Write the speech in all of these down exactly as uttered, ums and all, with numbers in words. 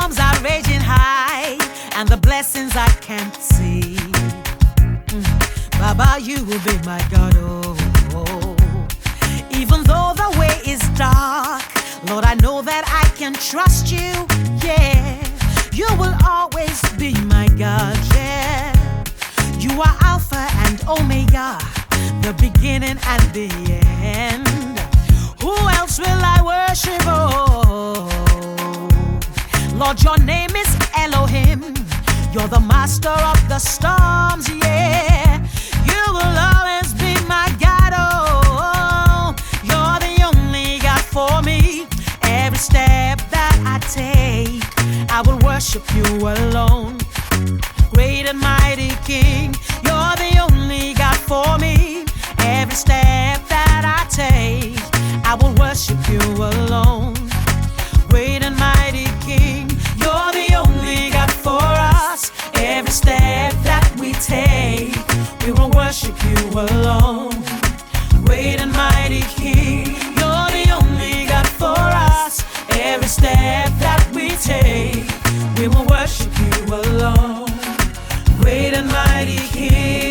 storms are raging high and the blessings I can't see, mm, Baba, you will be my God. Oh, oh. Even though the way is dark, Lord, I know that I can trust you. Yeah, you will always be my God. Yeah, you are Alpha and Omega, the beginning and the end. Who else will I worship? Oh, Lord, your name is Elohim. You're the master of the storms. Yeah, you will always be my God. Oh, you're the only God for me. Every step that I take, I will worship you alone. Great and mighty King, you're the only God for me. Every step that I take, I will worship you alone. Great and mighty King, you're the only God for us. Every step that we take, we will worship you alone. Great and mighty King, you're the only God for us. Every step that we take, we will worship you alone. Great and mighty King.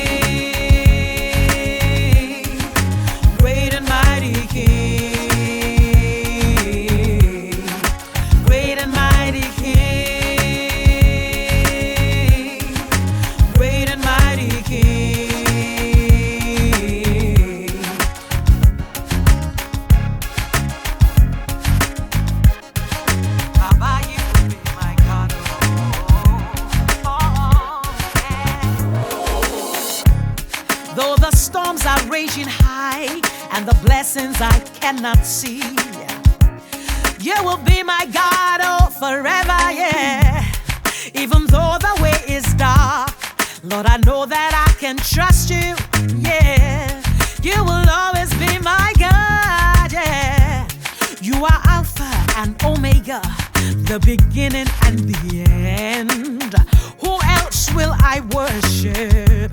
Though the storms are raging high and the blessings I cannot see, you will be my God, oh, forever, yeah. Even though the way is dark, Lord, I know that I can trust you, yeah. You will always be my God, yeah. You are Alpha and Omega, the beginning and the end. Who else will I worship?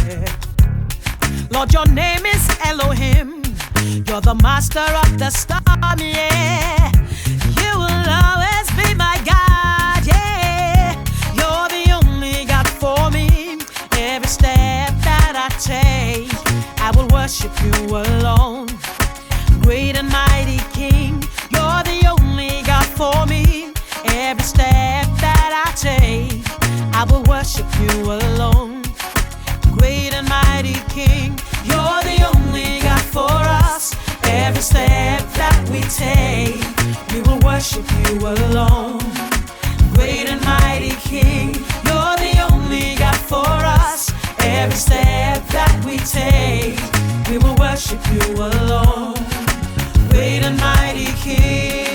Lord, your name is Elohim. You're the master of the storm, yeah. You will always be my God, yeah. You're the only God for me. Every step that I take, I will worship you alone. Great and mighty King, you're the only God for me. Every step that I take, I will worship you alone. Great and mighty King, you're the only God for us. Every step that we take, we will worship you alone. Great and mighty King, you're the only God for us. Every step that we take, we will worship you alone. Great and mighty King.